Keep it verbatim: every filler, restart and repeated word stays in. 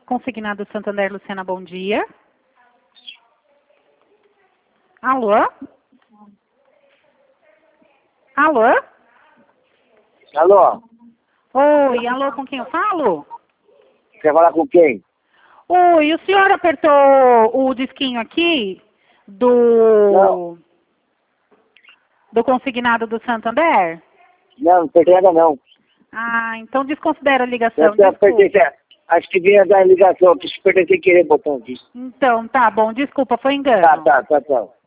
Consignado Santander, Luciana, bom dia. Alô? Alô? Alô? Oi, alô, com quem eu falo? Quer falar com quem? Oi, o senhor apertou o disquinho aqui do, Não. do consignado do Santander? Não, não tem nada não. Ah, então desconsidera a ligação, Eu apertei, desculpa. acho que vinha da ligação, que se perder sem querer o botão aqui. Então, tá bom, desculpa, foi engano. Tá, tá, tá, tá.